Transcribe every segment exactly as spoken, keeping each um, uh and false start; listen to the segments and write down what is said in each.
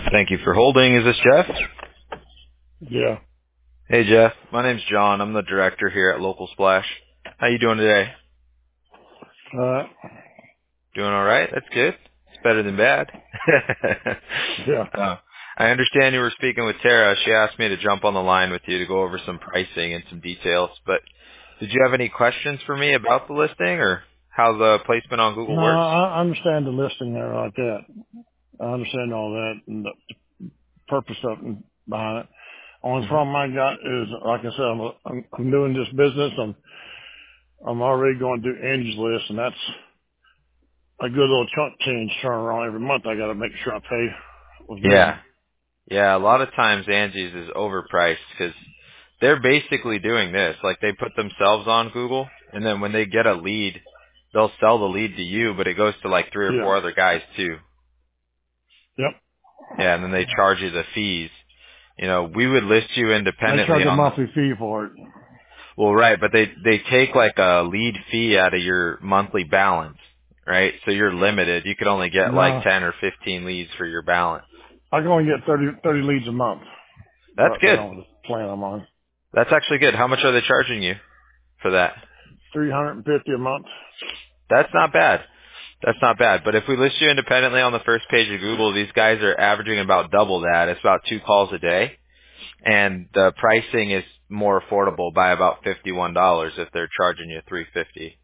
Thank you for holding. Is this Jeff? Yeah. Hey, Jeff. My name's John. I'm the director here at Local Splash. How you doing today? Uh, Doing all right? That's good. It's better than bad. yeah. uh, I understand you were speaking with Tara. She asked me to jump on the line with you to go over some pricing and some details. But did you have any questions for me about the listing or how the placement on Google No, works? I understand the listing there like that. I understand all that and the purpose of it behind it. Only hmm problem I got is, like I said, I'm, I'm, I'm doing this business. I'm, I'm already going to do Angie's List, and that's a good little chunk change turnaround every month. I got to make sure I pay with Yeah. them. Yeah, a lot of times Angie's is overpriced because they're basically doing this. Like they put themselves on Google, and then when they get a lead, they'll sell the lead to you, but it goes to like three or Yeah. four other guys too. Yep. Yeah, and then they charge you the fees. You know, we would list you They independently charge a on the, monthly fee for it. well, right, but they, they take like a lead fee out of your monthly balance, right? So you're limited. You could only get like No, ten or fifteen leads for your balance. I can only get thirty, thirty leads a month That's right good. now with the plan I'm on. That's actually good. How much are they charging you for that? three hundred fifty a month. That's not bad. That's not bad. But if we list you independently on the first page of Google, these guys are averaging about double that. It's about two calls a day. And the pricing is more affordable by about fifty-one dollars if they're charging you three hundred fifty dollars.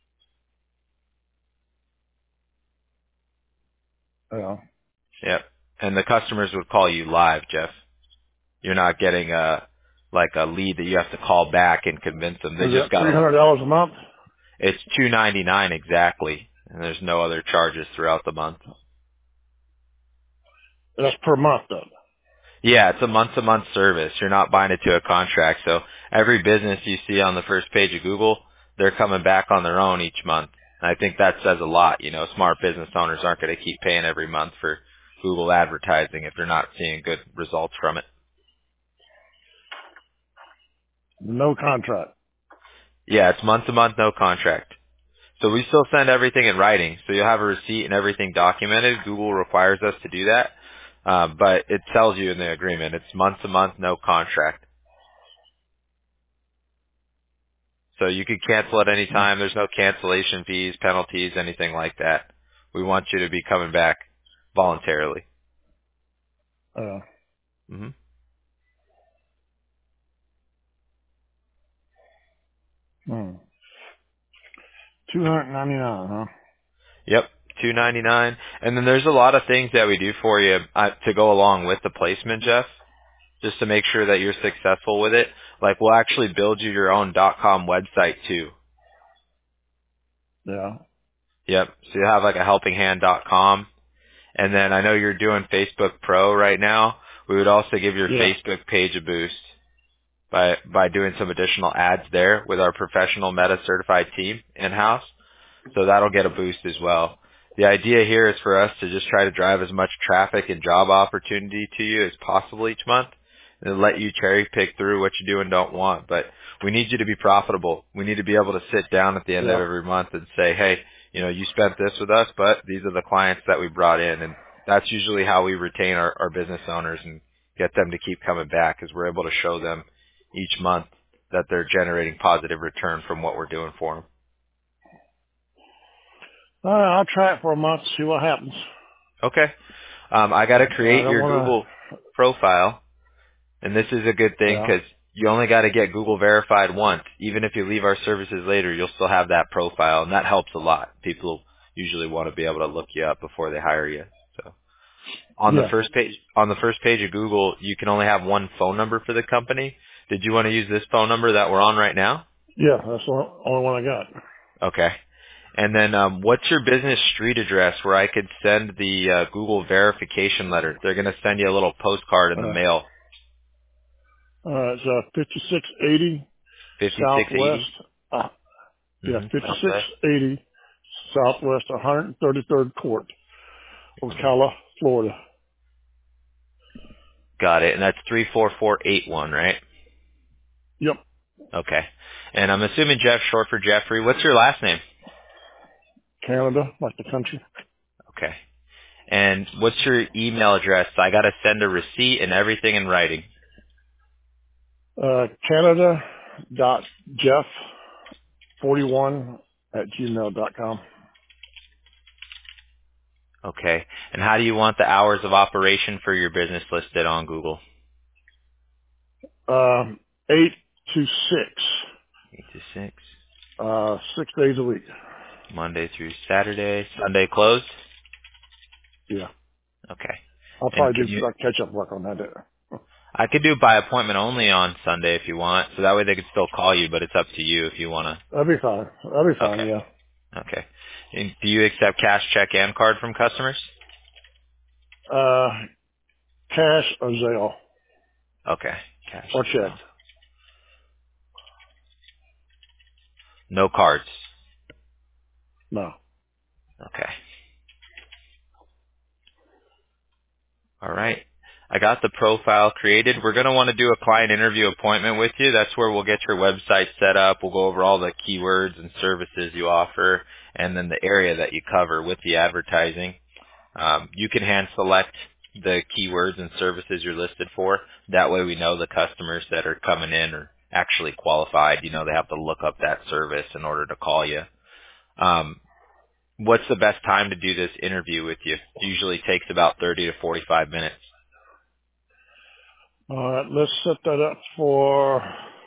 Yeah. Yep. And the customers would call you live, Jeff. You're not getting a, like a lead that you have to call back and convince them. They Is just that got three a, hundred dollars a month? it's two ninety-nine exactly. And there's no other charges throughout the month. That's per month though. Yeah, it's a month-to-month service. You're not buying it to a contract. So every business you see on the first page of Google, they're coming back on their own each month. And I think that says a lot. You know, smart business owners aren't going to keep paying every month for Google advertising if they're not seeing good results from it. No contract. Yeah, it's month-to-month, no contract. So we still send everything in writing. So you'll have a receipt and everything documented. Google requires us to do that. Uh, but it tells you in the agreement, it's month-to-month, no contract. So you could cancel at any Mm. time. There's no cancellation fees, penalties, anything like that. We want you to be coming back voluntarily. Uh, hmm hmm. two hundred ninety-nine, huh? Yep, two ninety-nine. And then there's a lot of things that we do for you uh, to go along with the placement, Jeff, just to make sure that you're successful with it. Like we'll actually build you your own .com website too. Yeah. Yep. So you have like a helping hand dot com. And then I know you're doing Facebook Pro right now. We would also give your Yeah. Facebook page a boost by by doing some additional ads there with our professional Meta certified team in-house. So that'll get a boost as well. The idea here is for us to just try to drive as much traffic and job opportunity to you as possible each month and let you cherry pick through what you do and don't want. But we need you to be profitable. We need to be able to sit down at the end of Yeah. every month and say, hey, you know, you spent this with us, but these are the clients that we brought in. And that's usually how we retain our, our business owners and get them to keep coming back, is we're able to show them each month that they're generating positive return from what we're doing for them. All right, I'll try it for a month, see what happens. Okay. Um, I got to I create don't your want Google profile, and this is a good to, thing yeah. because you only got to get Google verified once. Even if you leave our services later, you'll still have that profile, and that helps a lot. People usually want to be able to look you up before they hire you. So on the Yeah. first page, on the first page of Google, you can only have one phone number for the company. Did you want to use this phone number that we're on right now? Yeah, that's the only one I got. Okay. And then um, what's your business street address where I could send the uh, Google verification letter? They're going to send you a little postcard in the Uh, mail. uh, it's uh, fifty-six eighty fifty-six Southwest, eighty uh, yeah, Mm-hmm. fifty-six Southwest. eighty Southwest one hundred thirty-third Court, Ocala, Florida. Got it. And that's three four four eight one, right? Yep. Okay. And I'm assuming Jeff, short for Jeffrey. What's your last name? Canada, like the country. Okay. And what's your email address? I got to send a receipt and everything in writing. Uh, Canada dot Jeff forty-one at gmail dot com. Okay. And how do you want the hours of operation for your business listed on Google? Um, eight to six, eight to six. uh, six days a week. Monday through Saturday. Sunday closed? Yeah. Okay. I'll And probably can do you, uh, catch up work on that day. I could do by appointment only on Sunday if you want, so that way they could still call you, but it's up to you if you want That'll be fine. That'll be to. fine, Okay. yeah. Okay. And do you accept cash, check, and card from customers? Uh, cash or Zelle Okay. Cash or or check. Zelle. No cards. No. Okay. All right. I got the profile created. We're going to want to do a client interview appointment with you. That's where we'll get your website set up. We'll go over all the keywords and services you offer and then the area that you cover with the advertising. Um, you can hand select the keywords and services you're listed for. That way we know the customers that are coming in are actually qualified. You know, they have to look up that service in order to call you. Um, what's the best time to do this interview with you? It usually takes about thirty to forty-five minutes. All right, let's set that up for,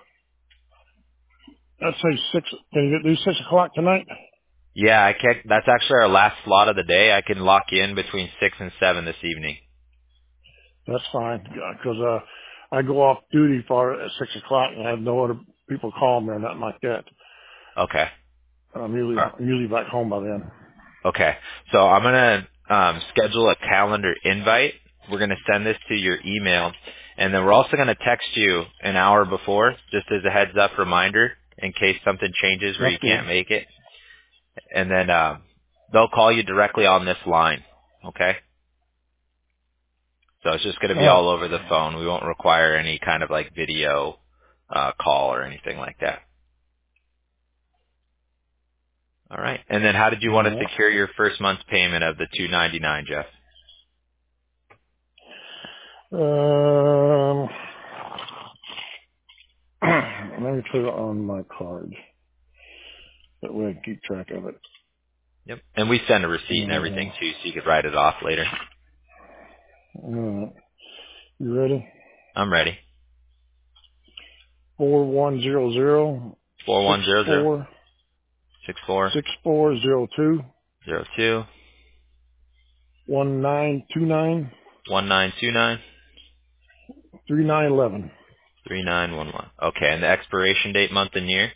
let's say six, can you do six o'clock tonight? Yeah, I can. That's actually our last slot of the day. I can lock you in between six and seven this evening. That's fine, because, uh, I go off duty for at six o'clock and I have no other people call me or nothing like that. Okay. I'm usually, All right. I'm usually back home by then. Okay. So I'm gonna um, schedule a calendar invite. We're gonna send this to your email, and then we're also gonna text you an hour before, just as a heads up reminder, in case something changes where That's you good. can't make it. And then um, they'll call you directly on this line. Okay. So it's just gonna All be right. all over the phone. We won't require any kind of like video uh, call or anything like that. All right. And then how did you want to All secure your first month's payment of the two ninety-nine, Jeff? right. Um, let me put it on my card. That way I can keep track of it. Yep. And we send a receipt and everything Uh, too, so you could write it off later. all right. You ready? I'm ready. Four one zero zero Four six one zero zero four six four six four zero two zero two one nine two nine one nine two nine three nine eleven. three nine one one. Okay. And the expiration date, month, and year.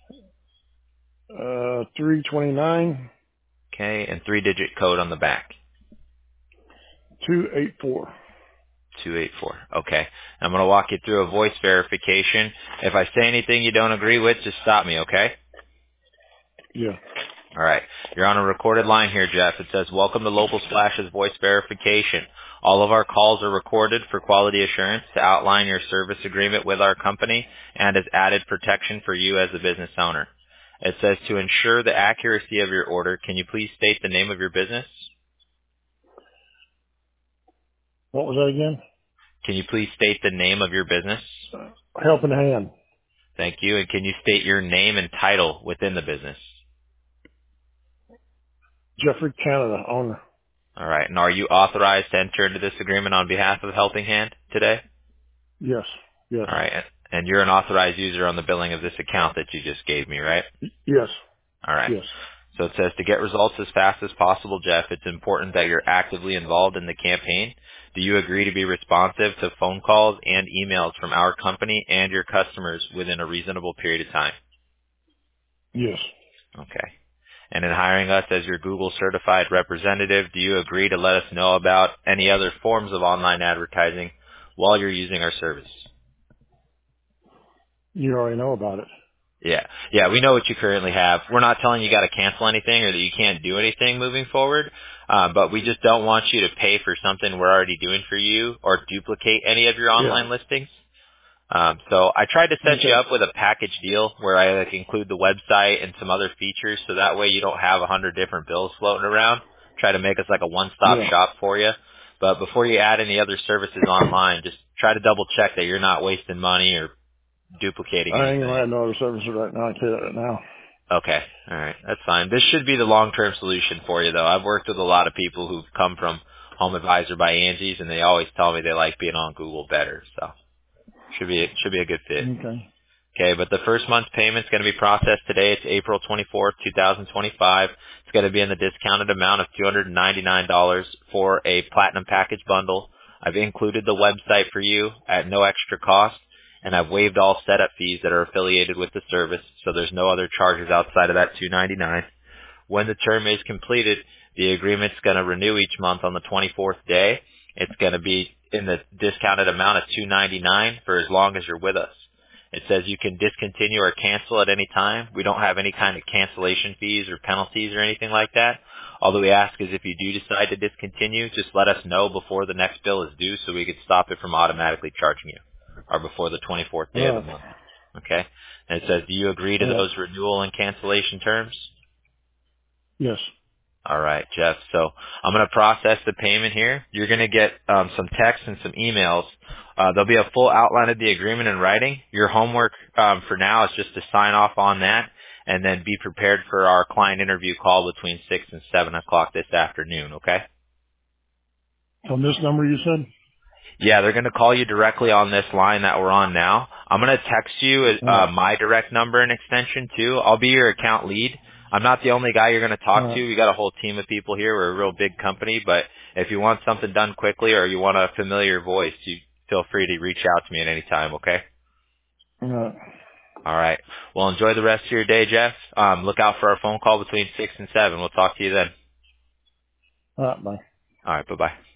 Uh, three twenty nine Okay. And three-digit code on the back. two eight four. two eight four. Okay. I'm going to walk you through a voice verification. If I say anything you don't agree with, just stop me, okay? Yeah. All right. You're on a recorded line here, Jeff. It says, welcome to Local Splash's voice verification. All of our calls are recorded for quality assurance to outline your service agreement with our company and as added protection for you as a business owner. It says to ensure the accuracy of your order, can you please state the name of your business? What was that again? Can you please state the name of your business? Helping Hand. Thank you. And can you state your name and title within the business? Jeffrey Canada, owner. All right. And are you authorized to enter into this agreement on behalf of Helping Hand today? Yes. Yes. All right. And you're an authorized user on the billing of this account that you just gave me, right? Yes. All right. Yes. So it says to get results as fast as possible, Jeff, it's important that you're actively involved in the campaign. Do you agree to be responsive to phone calls and emails from our company and your customers within a reasonable period of time? Yes. Okay. And in hiring us as your Google certified representative, do you agree to let us know about any other forms of online advertising while you're using our service? You already know about it. Yeah. Yeah, we know what you currently have. We're not telling you got to cancel anything or that you can't do anything moving forward, uh, but we just don't want you to pay for something we're already doing for you or duplicate any of your Yeah. online listings. Um, so I tried to set you Okay. up with a package deal where I like include the website and some other features so that way you don't have a hundred different bills floating around. Try to make us like a one-stop Yeah. shop for you. But before you add any other services online, just try to double check that you're not wasting money or duplicating I ain't anything. gonna add no other services right now. I tell you that right now. Okay. All right. That's fine. This should be the long-term solution for you, though. I've worked with a lot of people who've come from Home Advisor by Angie's, and they always tell me they like being on Google better. So should be should be a good fit. Okay. Okay, but the first month's payment's going to be processed today. It's April twenty-fourth, two thousand twenty-five. It's going to be in the discounted amount of two hundred ninety-nine dollars for a platinum package bundle. I've included the website for you at no extra cost, and I've waived all setup fees that are affiliated with the service, so there's no other charges outside of that two hundred ninety-nine dollars. When the term is completed, the agreement's going to renew each month on the twenty-fourth day. It's going to be in the discounted amount of two hundred ninety-nine dollars for as long as you're with us. It says you can discontinue or cancel at any time. We don't have any kind of cancellation fees or penalties or anything like that. All that we ask is if you do decide to discontinue, just let us know before the next bill is due so we can stop it from automatically charging you, or before the twenty-fourth day All of the right. month. Okay? And it says, do you agree to All right. those renewal and cancellation terms? Yes. All right, Jeff. So I'm going to process the payment here. You're going to get um, some texts and some emails. Uh, there'll be a full outline of the agreement in writing. Your homework um, for now is just to sign off on that and then be prepared for our client interview call between six and seven o'clock this afternoon, okay? On this number you said? Yeah, they're going to call you directly on this line that we're on now. I'm going to text you All uh, right. my direct number and extension, too. I'll be your account lead. I'm not the only guy you're going to All talk to. right. We got a whole team of people here. We're a real big company, but if you want something done quickly or you want a familiar voice, you feel free to reach out to me at any time, okay? All right. All right. Well, enjoy the rest of your day, Jeff. Um, look out for our phone call between six and seven. We'll talk to you then. All right. Bye. All right. Bye-bye.